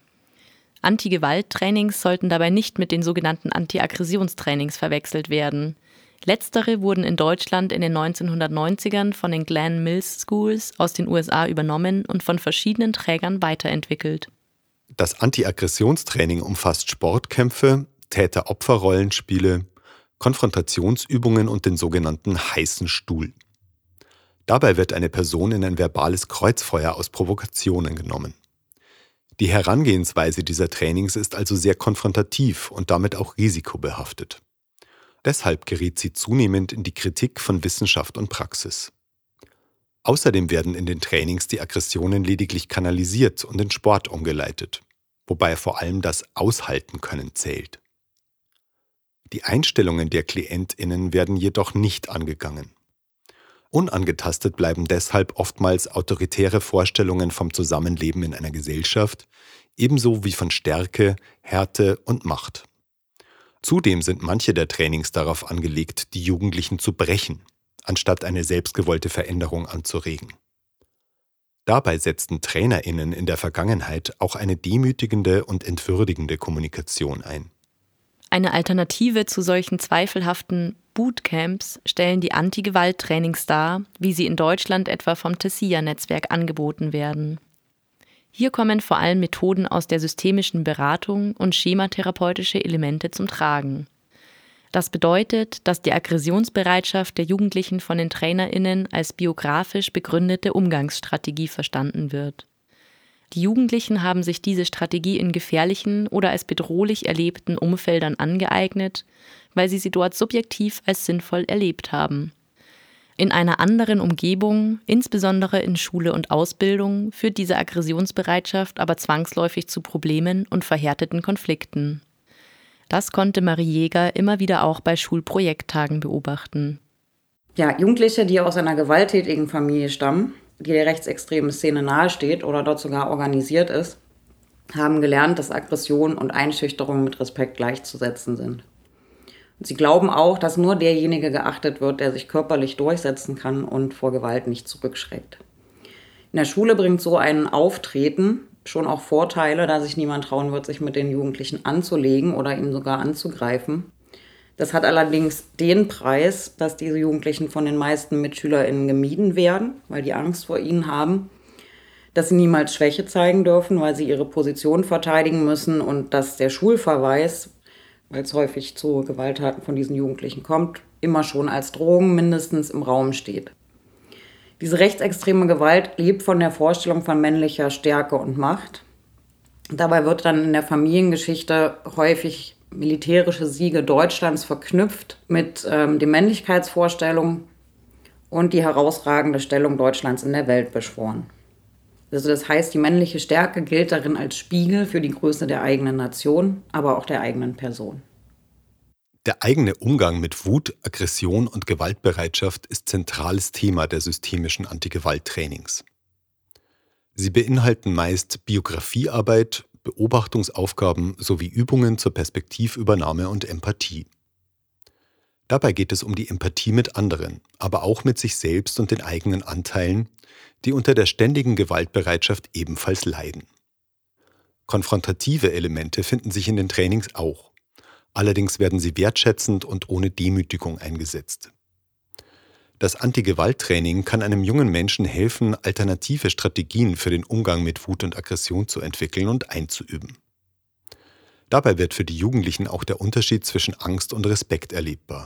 Anti-Gewalt-Trainings sollten dabei nicht mit den sogenannten Anti-Aggressionstrainings verwechselt werden. Letztere wurden in Deutschland in den neunzehnhundertneunzigern von den Glen Mills Schools aus den U S A übernommen und von verschiedenen Trägern weiterentwickelt. Das Anti-Aggressionstraining umfasst Sportkämpfe, Täter-Opfer-Rollenspiele, Konfrontationsübungen und den sogenannten heißen Stuhl. Dabei wird eine Person in ein verbales Kreuzfeuer aus Provokationen genommen. Die Herangehensweise dieser Trainings ist also sehr konfrontativ und damit auch risikobehaftet. Deshalb geriet sie zunehmend in die Kritik von Wissenschaft und Praxis. Außerdem werden in den Trainings die Aggressionen lediglich kanalisiert und in Sport umgeleitet, wobei vor allem das Aushalten-Können zählt. Die Einstellungen der KlientInnen werden jedoch nicht angegangen. Unangetastet bleiben deshalb oftmals autoritäre Vorstellungen vom Zusammenleben in einer Gesellschaft, ebenso wie von Stärke, Härte und Macht. Zudem sind manche der Trainings darauf angelegt, die Jugendlichen zu brechen, anstatt eine selbstgewollte Veränderung anzuregen. Dabei setzten TrainerInnen in der Vergangenheit auch eine demütigende und entwürdigende Kommunikation ein. Eine Alternative zu solchen zweifelhaften Bootcamps stellen die Anti-Gewalt-Trainings dar, wie sie in Deutschland etwa vom Tessia-Netzwerk angeboten werden. Hier kommen vor allem Methoden aus der systemischen Beratung und schematherapeutische Elemente zum Tragen. Das bedeutet, dass die Aggressionsbereitschaft der Jugendlichen von den TrainerInnen als biografisch begründete Umgangsstrategie verstanden wird. Die Jugendlichen haben sich diese Strategie in gefährlichen oder als bedrohlich erlebten Umfeldern angeeignet, weil sie sie dort subjektiv als sinnvoll erlebt haben. In einer anderen Umgebung, insbesondere in Schule und Ausbildung, führt diese Aggressionsbereitschaft aber zwangsläufig zu Problemen und verhärteten Konflikten. Das konnte Marie Jäger immer wieder auch bei Schulprojekttagen beobachten. Ja, Jugendliche, die aus einer gewalttätigen Familie stammen, die der rechtsextremen Szene nahesteht oder dort sogar organisiert ist, haben gelernt, dass Aggression und Einschüchterung mit Respekt gleichzusetzen sind. Und sie glauben auch, dass nur derjenige geachtet wird, der sich körperlich durchsetzen kann und vor Gewalt nicht zurückschreckt. In der Schule bringt so ein Auftreten schon auch Vorteile, da sich niemand trauen wird, sich mit den Jugendlichen anzulegen oder ihn sogar anzugreifen. Das hat allerdings den Preis, dass diese Jugendlichen von den meisten MitschülerInnen gemieden werden, weil die Angst vor ihnen haben, dass sie niemals Schwäche zeigen dürfen, weil sie ihre Position verteidigen müssen und dass der Schulverweis, weil es häufig zu Gewalttaten von diesen Jugendlichen kommt, immer schon als Drohung mindestens im Raum steht. Diese rechtsextreme Gewalt lebt von der Vorstellung von männlicher Stärke und Macht. Dabei wird dann in der Familiengeschichte häufig militärische Siege Deutschlands verknüpft mit ähm, den Männlichkeitsvorstellungen und die herausragende Stellung Deutschlands in der Welt beschworen. Also das heißt, die männliche Stärke gilt darin als Spiegel für die Größe der eigenen Nation, aber auch der eigenen Person. Der eigene Umgang mit Wut, Aggression und Gewaltbereitschaft ist zentrales Thema der systemischen Antigewalt-Trainings. Sie beinhalten meist Biografiearbeit, Beobachtungsaufgaben sowie Übungen zur Perspektivübernahme und Empathie. Dabei geht es um die Empathie mit anderen, aber auch mit sich selbst und den eigenen Anteilen, die unter der ständigen Gewaltbereitschaft ebenfalls leiden. Konfrontative Elemente finden sich in den Trainings auch. Allerdings werden sie wertschätzend und ohne Demütigung eingesetzt. Das Anti-Gewalt-Training kann einem jungen Menschen helfen, alternative Strategien für den Umgang mit Wut und Aggression zu entwickeln und einzuüben. Dabei wird für die Jugendlichen auch der Unterschied zwischen Angst und Respekt erlebbar.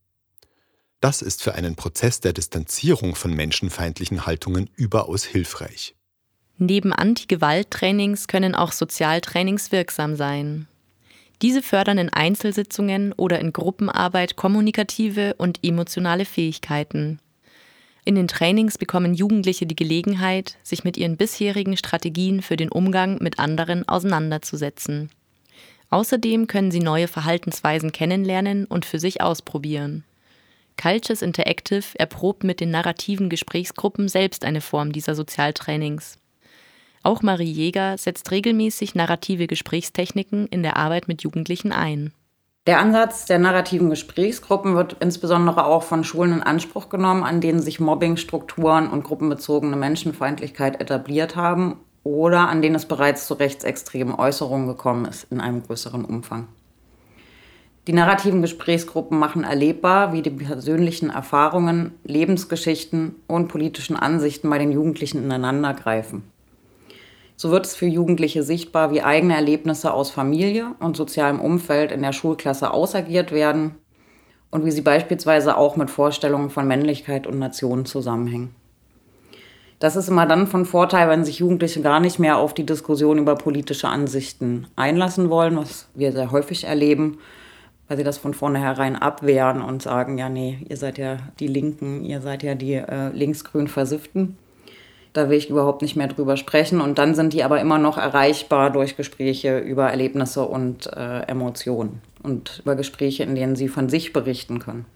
Das ist für einen Prozess der Distanzierung von menschenfeindlichen Haltungen überaus hilfreich. Neben Anti-Gewalt-Trainings können auch Sozialtrainings wirksam sein. Diese fördern in Einzelsitzungen oder in Gruppenarbeit kommunikative und emotionale Fähigkeiten. In den Trainings bekommen Jugendliche die Gelegenheit, sich mit ihren bisherigen Strategien für den Umgang mit anderen auseinanderzusetzen. Außerdem können sie neue Verhaltensweisen kennenlernen und für sich ausprobieren. Cultures Interactive erprobt mit den narrativen Gesprächsgruppen selbst eine Form dieser Sozialtrainings. Auch Marie Jäger setzt regelmäßig narrative Gesprächstechniken in der Arbeit mit Jugendlichen ein. Der Ansatz der narrativen Gesprächsgruppen wird insbesondere auch von Schulen in Anspruch genommen, an denen sich Mobbingstrukturen und gruppenbezogene Menschenfeindlichkeit etabliert haben oder an denen es bereits zu rechtsextremen Äußerungen gekommen ist in einem größeren Umfang. Die narrativen Gesprächsgruppen machen erlebbar, wie die persönlichen Erfahrungen, Lebensgeschichten und politischen Ansichten bei den Jugendlichen ineinandergreifen. So wird es für Jugendliche sichtbar, wie eigene Erlebnisse aus Familie und sozialem Umfeld in der Schulklasse ausagiert werden und wie sie beispielsweise auch mit Vorstellungen von Männlichkeit und Nation zusammenhängen. Das ist immer dann von Vorteil, wenn sich Jugendliche gar nicht mehr auf die Diskussion über politische Ansichten einlassen wollen, was wir sehr häufig erleben, weil sie das von vornherein abwehren und sagen, ja nee, ihr seid ja die Linken, ihr seid ja die äh, linksgrün Versifften. Da will ich überhaupt nicht mehr drüber sprechen. Und dann sind die aber immer noch erreichbar durch Gespräche über Erlebnisse und äh, Emotionen und über Gespräche, in denen sie von sich berichten können.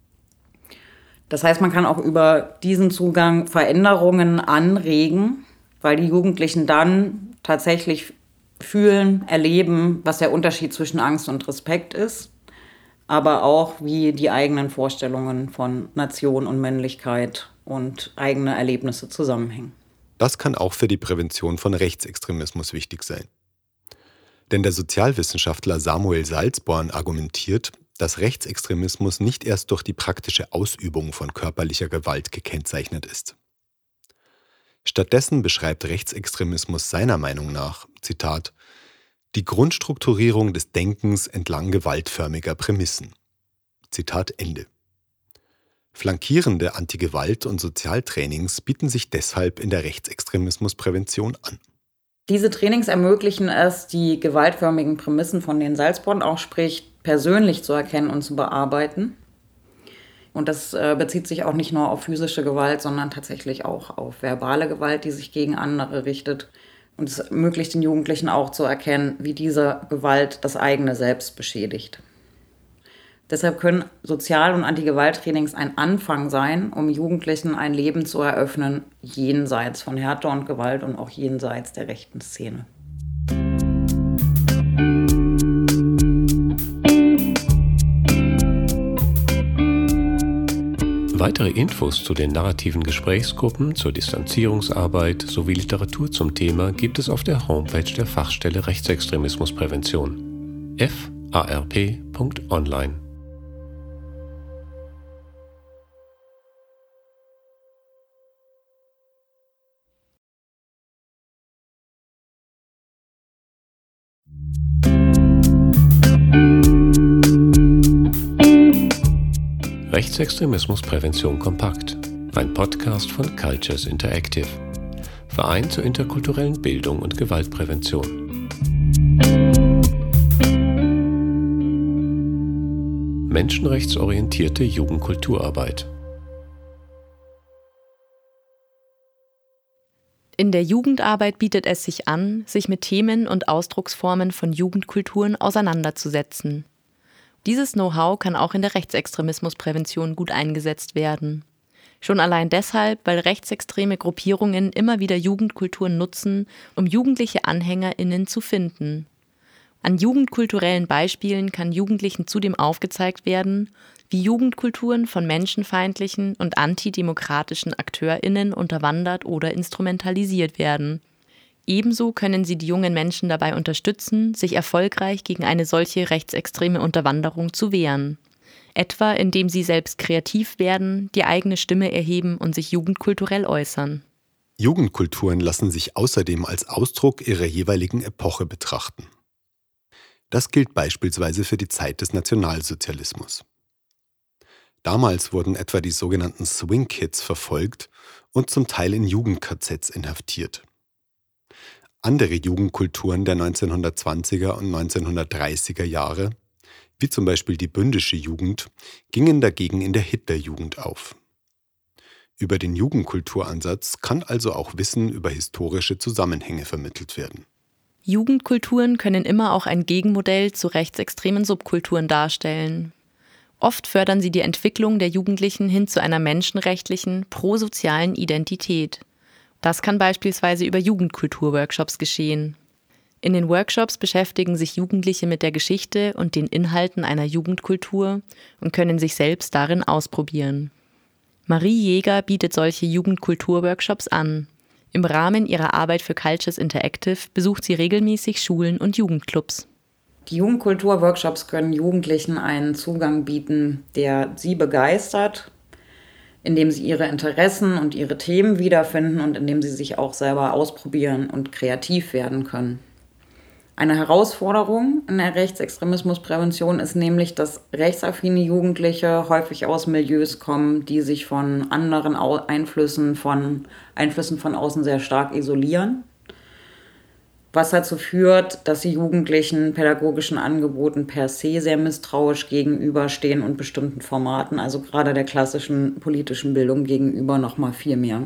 Das heißt, man kann auch über diesen Zugang Veränderungen anregen, weil die Jugendlichen dann tatsächlich fühlen, erleben, was der Unterschied zwischen Angst und Respekt ist, aber auch, wie die eigenen Vorstellungen von Nation und Männlichkeit und eigene Erlebnisse zusammenhängen. Das kann auch für die Prävention von Rechtsextremismus wichtig sein. Denn der Sozialwissenschaftler Samuel Salzborn argumentiert, dass Rechtsextremismus nicht erst durch die praktische Ausübung von körperlicher Gewalt gekennzeichnet ist. Stattdessen beschreibt Rechtsextremismus seiner Meinung nach, Zitat, die Grundstrukturierung des Denkens entlang gewaltförmiger Prämissen. Zitat Ende. Flankierende Antigewalt- und Sozialtrainings bieten sich deshalb in der Rechtsextremismusprävention an. Diese Trainings ermöglichen es, die gewaltförmigen Prämissen, von denen Salzborn auch spricht, persönlich zu erkennen und zu bearbeiten. Und das äh, bezieht sich auch nicht nur auf physische Gewalt, sondern tatsächlich auch auf verbale Gewalt, die sich gegen andere richtet. Und es ermöglicht den Jugendlichen auch zu erkennen, wie diese Gewalt das eigene Selbst beschädigt. Deshalb können Sozial- und Antigewalttrainings ein Anfang sein, um Jugendlichen ein Leben zu eröffnen, jenseits von Härte und Gewalt und auch jenseits der rechten Szene. Weitere Infos zu den narrativen Gesprächsgruppen, zur Distanzierungsarbeit sowie Literatur zum Thema gibt es auf der Homepage der Fachstelle Rechtsextremismusprävention f a r p punkt online. Rechtsextremismusprävention kompakt, ein Podcast von Cultures Interactive, Verein zur interkulturellen Bildung und Gewaltprävention. Menschenrechtsorientierte Jugendkulturarbeit. In der Jugendarbeit bietet es sich an, sich mit Themen und Ausdrucksformen von Jugendkulturen auseinanderzusetzen. Dieses Know-how kann auch in der Rechtsextremismusprävention gut eingesetzt werden. Schon allein deshalb, weil rechtsextreme Gruppierungen immer wieder Jugendkulturen nutzen, um jugendliche AnhängerInnen zu finden. An jugendkulturellen Beispielen kann Jugendlichen zudem aufgezeigt werden, wie Jugendkulturen von menschenfeindlichen und antidemokratischen AkteurInnen unterwandert oder instrumentalisiert werden. Ebenso können sie die jungen Menschen dabei unterstützen, sich erfolgreich gegen eine solche rechtsextreme Unterwanderung zu wehren. Etwa indem sie selbst kreativ werden, die eigene Stimme erheben und sich jugendkulturell äußern. Jugendkulturen lassen sich außerdem als Ausdruck ihrer jeweiligen Epoche betrachten. Das gilt beispielsweise für die Zeit des Nationalsozialismus. Damals wurden etwa die sogenannten Swing Kids verfolgt und zum Teil in Jugend-K Zs inhaftiert. Andere Jugendkulturen der neunzehnhundertzwanziger und neunzehnhundertdreißiger Jahre, wie zum Beispiel die bündische Jugend, gingen dagegen in der Hitlerjugend auf. Über den Jugendkulturansatz kann also auch Wissen über historische Zusammenhänge vermittelt werden. Jugendkulturen können immer auch ein Gegenmodell zu rechtsextremen Subkulturen darstellen. Oft fördern sie die Entwicklung der Jugendlichen hin zu einer menschenrechtlichen, prosozialen Identität. Das kann beispielsweise über Jugendkultur-Workshops geschehen. In den Workshops beschäftigen sich Jugendliche mit der Geschichte und den Inhalten einer Jugendkultur und können sich selbst darin ausprobieren. Marie Jäger bietet solche Jugendkultur-Workshops an. Im Rahmen ihrer Arbeit für Cultures Interactive besucht sie regelmäßig Schulen und Jugendclubs. Die Jugendkultur-Workshops können Jugendlichen einen Zugang bieten, der sie begeistert, indem sie ihre Interessen und ihre Themen wiederfinden und indem sie sich auch selber ausprobieren und kreativ werden können. Eine Herausforderung in der Rechtsextremismusprävention ist nämlich, dass rechtsaffine Jugendliche häufig aus Milieus kommen, die sich von anderen Einflüssen von, Einflüssen von außen sehr stark isolieren, was dazu führt, dass die Jugendlichen pädagogischen Angeboten per se sehr misstrauisch gegenüberstehen und bestimmten Formaten, also gerade der klassischen politischen Bildung gegenüber noch mal viel mehr.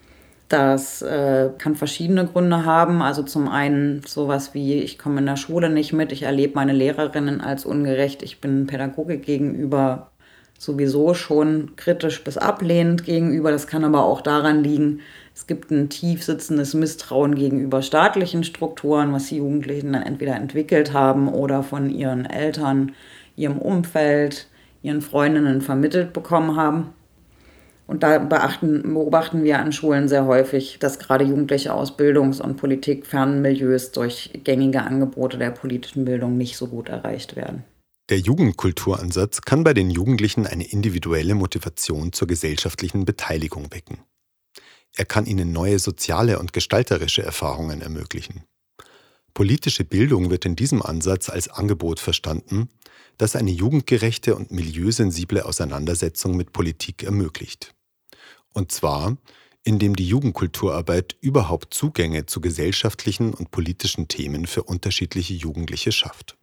Das äh, kann verschiedene Gründe haben. Also zum einen sowas wie, ich komme in der Schule nicht mit, ich erlebe meine Lehrerinnen als ungerecht, ich bin Pädagogik gegenüber sowieso schon kritisch bis ablehnend gegenüber. Das kann aber auch daran liegen, es gibt ein tief sitzendes Misstrauen gegenüber staatlichen Strukturen, was die Jugendlichen dann entweder entwickelt haben oder von ihren Eltern, ihrem Umfeld, ihren Freundinnen vermittelt bekommen haben. Und da beachten, beobachten wir an Schulen sehr häufig, dass gerade Jugendliche aus bildungs- und politikfernen Milieus durch gängige Angebote der politischen Bildung nicht so gut erreicht werden. Der Jugendkulturansatz kann bei den Jugendlichen eine individuelle Motivation zur gesellschaftlichen Beteiligung wecken. Er kann ihnen neue soziale und gestalterische Erfahrungen ermöglichen. Politische Bildung wird in diesem Ansatz als Angebot verstanden, das eine jugendgerechte und milieusensible Auseinandersetzung mit Politik ermöglicht. Und zwar, indem die Jugendkulturarbeit überhaupt Zugänge zu gesellschaftlichen und politischen Themen für unterschiedliche Jugendliche schafft.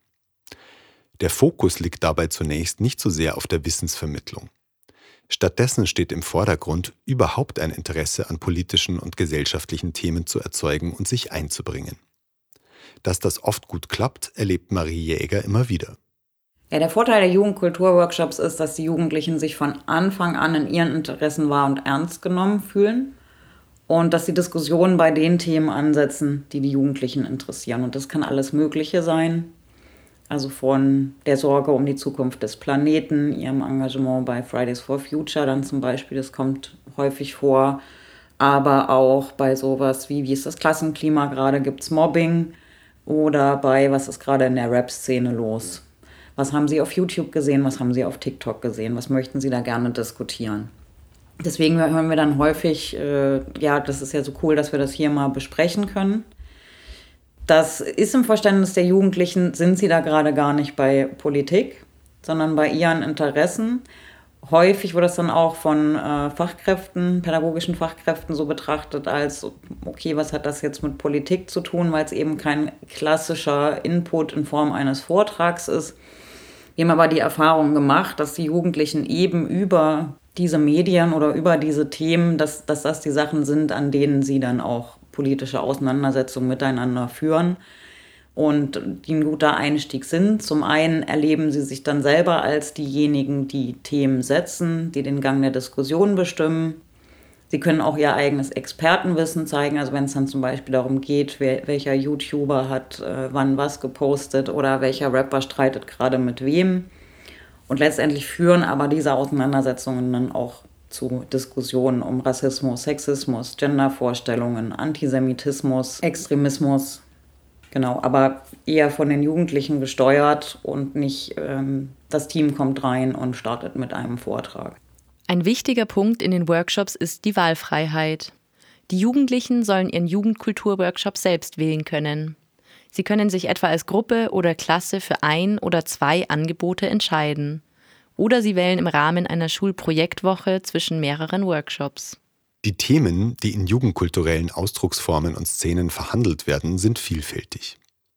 Der Fokus liegt dabei zunächst nicht so sehr auf der Wissensvermittlung. Stattdessen steht im Vordergrund, überhaupt ein Interesse an politischen und gesellschaftlichen Themen zu erzeugen und sich einzubringen. Dass das oft gut klappt, erlebt Marie Jäger immer wieder. Ja, der Vorteil der Jugendkulturworkshops ist, dass die Jugendlichen sich von Anfang an in ihren Interessen wahr und ernst genommen fühlen und dass die Diskussionen bei den Themen ansetzen, die die Jugendlichen interessieren. Und das kann alles Mögliche sein. Also von der Sorge um die Zukunft des Planeten, ihrem Engagement bei Fridays for Future dann zum Beispiel, das kommt häufig vor. Aber auch bei sowas wie, wie ist das Klassenklima gerade, gibt es Mobbing? Oder bei, was ist gerade in der Rap-Szene los? Was haben Sie auf YouTube gesehen? Was haben Sie auf TikTok gesehen? Was möchten Sie da gerne diskutieren? Deswegen hören wir dann häufig, äh, ja, das ist ja so cool, dass wir das hier mal besprechen können. Das ist im Verständnis der Jugendlichen, sind sie da gerade gar nicht bei Politik, sondern bei ihren Interessen. Häufig wird das dann auch von äh, Fachkräften, pädagogischen Fachkräften so betrachtet als, okay, was hat das jetzt mit Politik zu tun, weil es eben kein klassischer Input in Form eines Vortrags ist. Wir haben aber die Erfahrung gemacht, dass die Jugendlichen eben über diese Medien oder über diese Themen, dass, dass das die Sachen sind, an denen sie dann auch politische Auseinandersetzungen miteinander führen und die ein guter Einstieg sind. Zum einen erleben sie sich dann selber als diejenigen, die Themen setzen, die den Gang der Diskussion bestimmen. Sie können auch ihr eigenes Expertenwissen zeigen, also wenn es dann zum Beispiel darum geht, wer, welcher YouTuber hat äh, wann was gepostet oder welcher Rapper streitet gerade mit wem. Und letztendlich führen aber diese Auseinandersetzungen dann auch zu Diskussionen um Rassismus, Sexismus, Gendervorstellungen, Antisemitismus, Extremismus. Genau, aber eher von den Jugendlichen gesteuert und nicht ähm, das Team kommt rein und startet mit einem Vortrag. Ein wichtiger Punkt in den Workshops ist die Wahlfreiheit. Die Jugendlichen sollen ihren Jugendkultur-Workshop selbst wählen können. Sie können sich etwa als Gruppe oder Klasse für ein oder zwei Angebote entscheiden. Oder sie wählen im Rahmen einer Schulprojektwoche zwischen mehreren Workshops. Die Themen, die in jugendkulturellen Ausdrucksformen und Szenen verhandelt werden, sind vielfältig.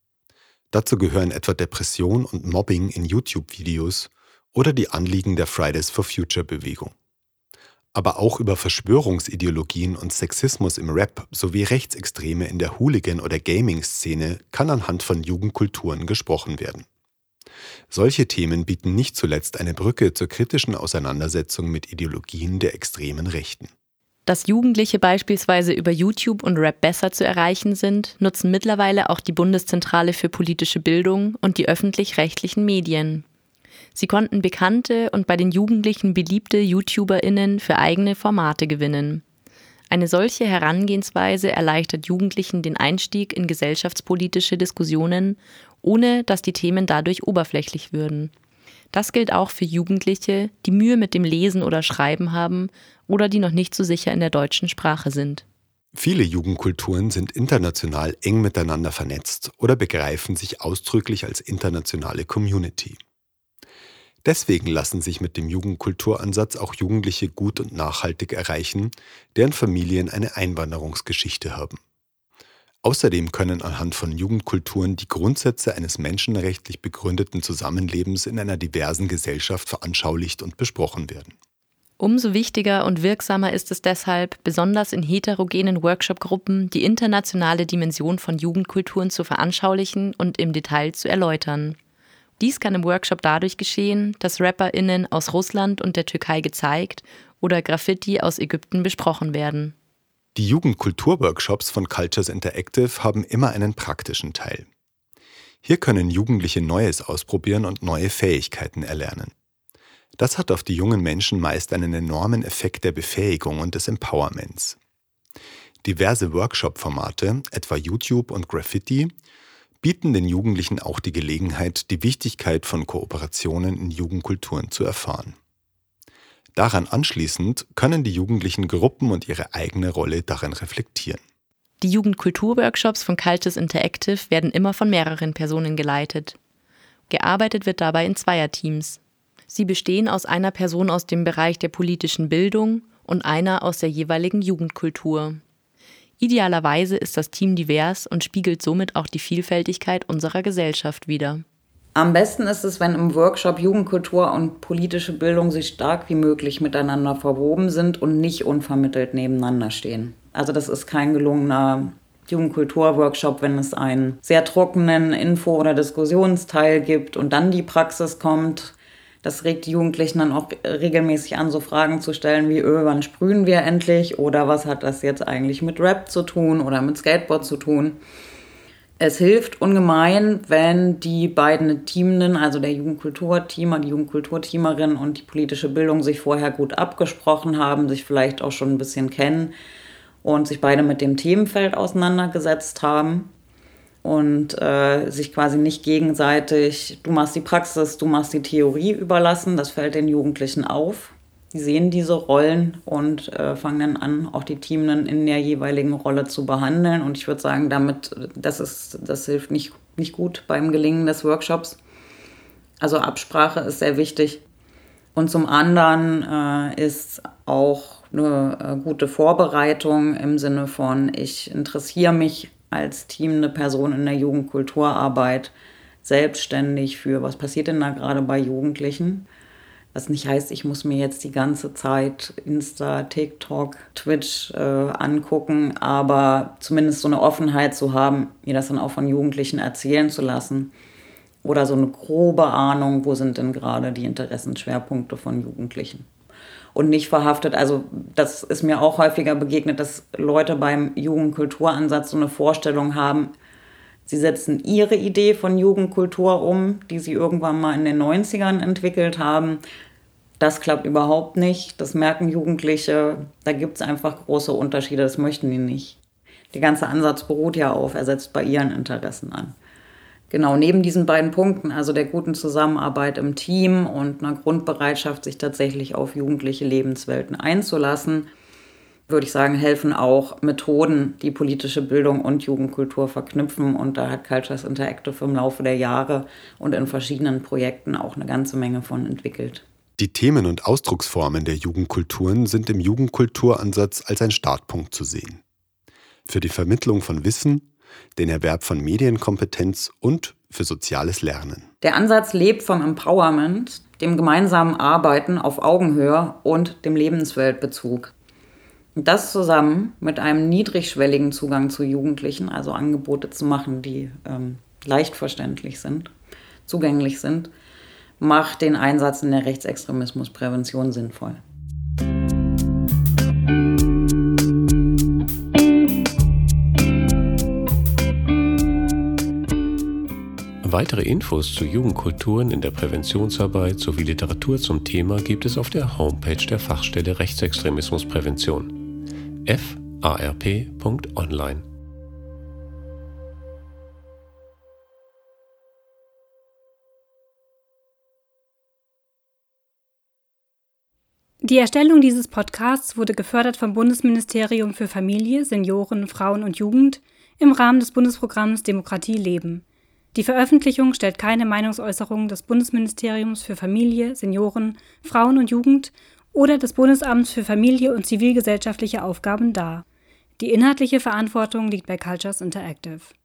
Dazu gehören etwa Depression und Mobbing in YouTube-Videos oder die Anliegen der Fridays for Future-Bewegung. Aber auch über Verschwörungsideologien und Sexismus im Rap sowie Rechtsextreme in der Hooligan- oder Gaming-Szene kann anhand von Jugendkulturen gesprochen werden. Solche Themen bieten nicht zuletzt eine Brücke zur kritischen Auseinandersetzung mit Ideologien der extremen Rechten. Dass Jugendliche beispielsweise über YouTube und Rap besser zu erreichen sind, nutzen mittlerweile auch die Bundeszentrale für politische Bildung und die öffentlich-rechtlichen Medien. Sie konnten bekannte und bei den Jugendlichen beliebte YouTuberInnen für eigene Formate gewinnen. Eine solche Herangehensweise erleichtert Jugendlichen den Einstieg in gesellschaftspolitische Diskussionen, ohne dass die Themen dadurch oberflächlich würden. Das gilt auch für Jugendliche, die Mühe mit dem Lesen oder Schreiben haben oder die noch nicht so sicher in der deutschen Sprache sind. Viele Jugendkulturen sind international eng miteinander vernetzt oder begreifen sich ausdrücklich als internationale Community. Deswegen lassen sich mit dem Jugendkulturansatz auch Jugendliche gut und nachhaltig erreichen, deren Familien eine Einwanderungsgeschichte haben. Außerdem können anhand von Jugendkulturen die Grundsätze eines menschenrechtlich begründeten Zusammenlebens in einer diversen Gesellschaft veranschaulicht und besprochen werden. Umso wichtiger und wirksamer ist es deshalb, besonders in heterogenen Workshop-Gruppen die internationale Dimension von Jugendkulturen zu veranschaulichen und im Detail zu erläutern. Dies kann im Workshop dadurch geschehen, dass RapperInnen aus Russland und der Türkei gezeigt oder Graffiti aus Ägypten besprochen werden. Die Jugendkultur-Workshops von Cultures Interactive haben immer einen praktischen Teil. Hier können Jugendliche Neues ausprobieren und neue Fähigkeiten erlernen. Das hat auf die jungen Menschen meist einen enormen Effekt der Befähigung und des Empowerments. Diverse Workshop-Formate, etwa YouTube und Graffiti, bieten den Jugendlichen auch die Gelegenheit, die Wichtigkeit von Kooperationen in Jugendkulturen zu erfahren. Daran anschließend können die Jugendlichen Gruppen und ihre eigene Rolle darin reflektieren. Die Jugendkultur-Workshops von Cultures Interactive werden immer von mehreren Personen geleitet. Gearbeitet wird dabei in Zweierteams. Sie bestehen aus einer Person aus dem Bereich der politischen Bildung und einer aus der jeweiligen Jugendkultur. Idealerweise ist das Team divers und spiegelt somit auch die Vielfältigkeit unserer Gesellschaft wider. Am besten ist es, wenn im Workshop Jugendkultur und politische Bildung sich stark wie möglich miteinander verwoben sind und nicht unvermittelt nebeneinander stehen. Also das ist kein gelungener Jugendkultur-Workshop, wenn es einen sehr trockenen Info- oder Diskussionsteil gibt und dann die Praxis kommt. Das regt die Jugendlichen dann auch regelmäßig an, so Fragen zu stellen wie, öh, wann sprühen wir endlich? Oder was hat das jetzt eigentlich mit Rap zu tun oder mit Skateboard zu tun? Es hilft ungemein, wenn die beiden Teamenden, also der Jugendkulturteamer, die Jugendkulturteamerin und die politische Bildung sich vorher gut abgesprochen haben, sich vielleicht auch schon ein bisschen kennen und sich beide mit dem Themenfeld auseinandergesetzt haben und äh, sich quasi nicht gegenseitig, du machst die Praxis, du machst die Theorie überlassen. Das fällt den Jugendlichen auf. Die sehen diese Rollen und äh, fangen dann an, auch die Teamenden in der jeweiligen Rolle zu behandeln. Und ich würde sagen, damit, das ist, das hilft nicht, nicht gut beim Gelingen des Workshops. Also Absprache ist sehr wichtig. Und zum anderen äh, ist auch eine äh, gute Vorbereitung im Sinne von, ich interessiere mich als teamende Person in der Jugendkulturarbeit selbstständig für, was passiert denn da gerade bei Jugendlichen. Was nicht heißt, ich muss mir jetzt die ganze Zeit Insta, TikTok, Twitch äh, angucken, aber zumindest so eine Offenheit zu haben, mir das dann auch von Jugendlichen erzählen zu lassen. Oder so eine grobe Ahnung, wo sind denn gerade die Interessenschwerpunkte von Jugendlichen. Und nicht verhaftet, also das ist mir auch häufiger begegnet, dass Leute beim Jugendkulturansatz so eine Vorstellung haben, sie setzen ihre Idee von Jugendkultur um, die sie irgendwann mal in den neunzigern entwickelt haben. Das klappt überhaupt nicht. Das merken Jugendliche. Da gibt es einfach große Unterschiede. Das möchten die nicht. Der ganze Ansatz beruht ja auf, er setzt bei ihren Interessen an. Genau, neben diesen beiden Punkten, also der guten Zusammenarbeit im Team und einer Grundbereitschaft, sich tatsächlich auf jugendliche Lebenswelten einzulassen, würde ich sagen, helfen auch Methoden, die politische Bildung und Jugendkultur verknüpfen. Und da hat Cultures Interactive im Laufe der Jahre und in verschiedenen Projekten auch eine ganze Menge von entwickelt. Die Themen und Ausdrucksformen der Jugendkulturen sind im Jugendkulturansatz als ein Startpunkt zu sehen. Für die Vermittlung von Wissen, den Erwerb von Medienkompetenz und für soziales Lernen. Der Ansatz lebt vom Empowerment, dem gemeinsamen Arbeiten auf Augenhöhe und dem Lebensweltbezug. Das zusammen mit einem niedrigschwelligen Zugang zu Jugendlichen, also Angebote zu machen, die ähm, leicht verständlich sind, zugänglich sind, macht den Einsatz in der Rechtsextremismusprävention sinnvoll. Weitere Infos zu Jugendkulturen in der Präventionsarbeit sowie Literatur zum Thema gibt es auf der Homepage der Fachstelle Rechtsextremismusprävention f a r p punkt online. Die Erstellung dieses Podcasts wurde gefördert vom Bundesministerium für Familie, Senioren, Frauen und Jugend im Rahmen des Bundesprogramms Demokratie leben. Die Veröffentlichung stellt keine Meinungsäußerung des Bundesministeriums für Familie, Senioren, Frauen und Jugend oder des Bundesamts für Familie und zivilgesellschaftliche Aufgaben dar. Die inhaltliche Verantwortung liegt bei Cultures Interactive.